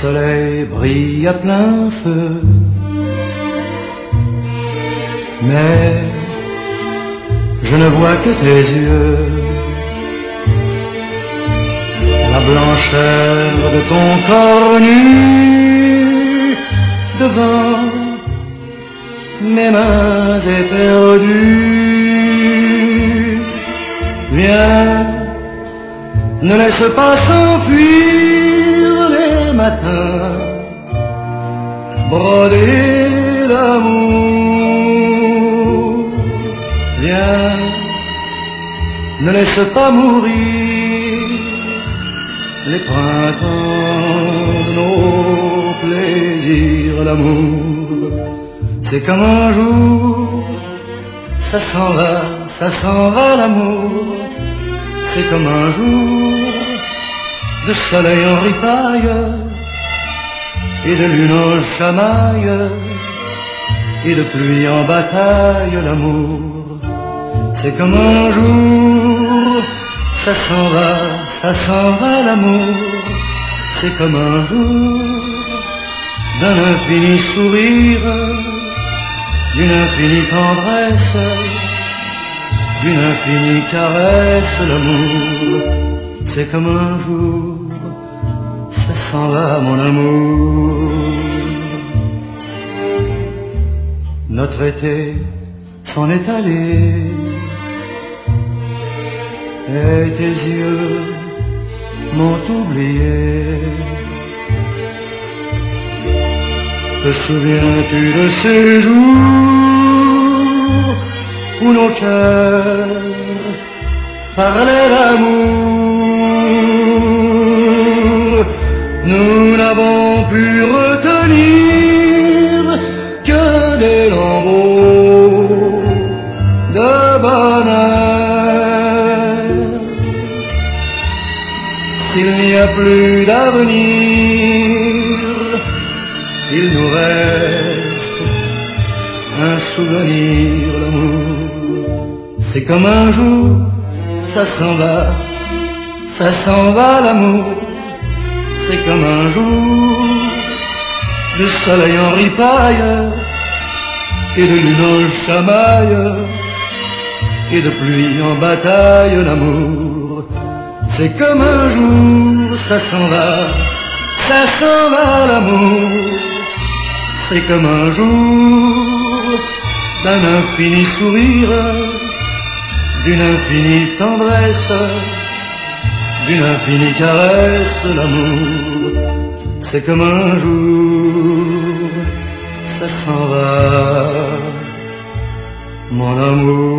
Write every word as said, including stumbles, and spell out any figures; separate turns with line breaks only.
soleil brille à plein feu, mais je ne vois que tes yeux, la blancheur de ton corps nu devant mes mains éperdues. Viens, ne laisse pas s'enfuir les matins brodés d'amour. Viens, ne laisse pas mourir les printemps de nos plaisirs. L'amour, c'est comme un jour, ça s'en va, ça s'en va l'amour. C'est comme un jour de soleil en ripaille et de lune en chamaille et de pluie en bataille. L'amour, c'est comme un jour, ça s'en va, ça s'en va l'amour. C'est comme un jour d'un infini sourire, d'une infinie tendresse, d'une infinie caresse. L'amour, c'est comme un jour, ça s'en va mon amour. Notre été s'en est allé, et tes yeux m'ont oublié. Te souviens-tu de ces jours où nos cœurs parlaient d'amour? Nous n'avons pu retenir que des lambeaux de bonheur. S'il n'y a plus d'avenir, il nous reste un souvenir. L'amour, c'est comme un jour, ça s'en va, ça s'en va l'amour. C'est comme un jour de soleil en ripaille et de lune en chamaille et de pluie en bataille. L'amour, c'est comme un jour, ça s'en va, ça s'en va l'amour. C'est comme un jour d'un infini sourire, d'une infinie tendresse, d'une infinie caresse. L'amour, c'est comme un jour, ça s'en va, mon amour.